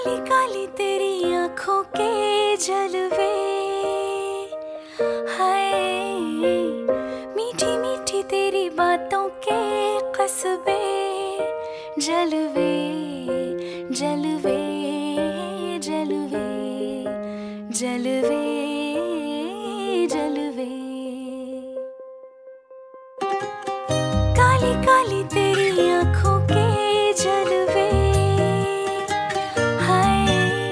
काली काली तेरी आंखों के जलवे, हाय मीठी मीठी तेरी बातों के कस्बे, जलवे जलवे जलवे जलवे जलवे। काली काली तेरी आंखों के जलवे, हाय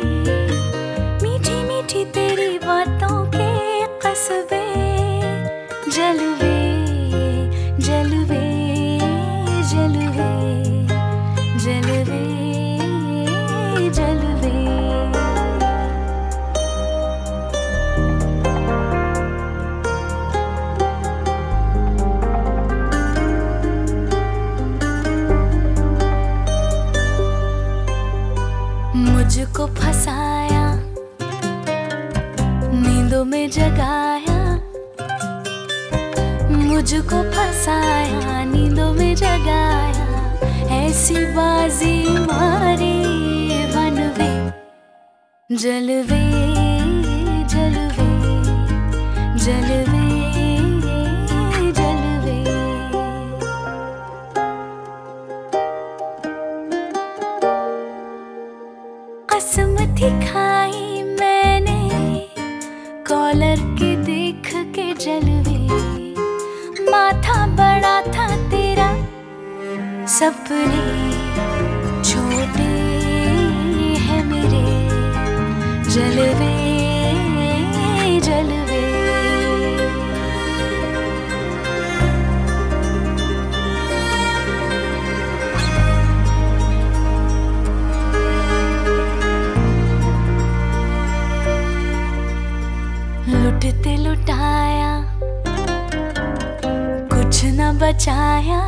मीठी मीठी तेरी बातों के कस्बे, जलवे जलवे जलवे जलवे जलवे। मुझको फंसाया, नींदों में जगाया, मुझको फंसाया, नींदों में जगाया, ऐसी बाजी मारी बनवे, जलवे जलवे जलवे जलवे। कसम थी खाई मैंने कॉलर के देख के जलवे, माथा बड़ा था तेरा, सपने छोटे हैं मेरे, जलवे जलवे। लुटते लुटाया, कुछ न बचाया,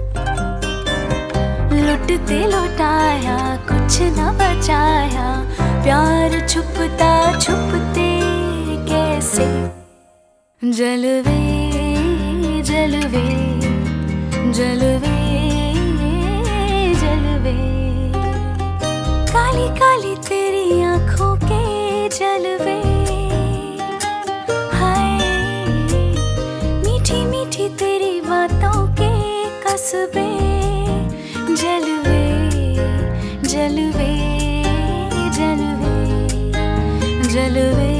लुटते लुटाया, कुछ न बचाया, प्यार छुपता छुपते कैसे, जलवे जलवे जलवे जलवे। काली काली तेरी आंखों के जलवे, हाय मीठी मीठी तेरी बातों के कस्बे, जलवे जलवे जलवे जलवे।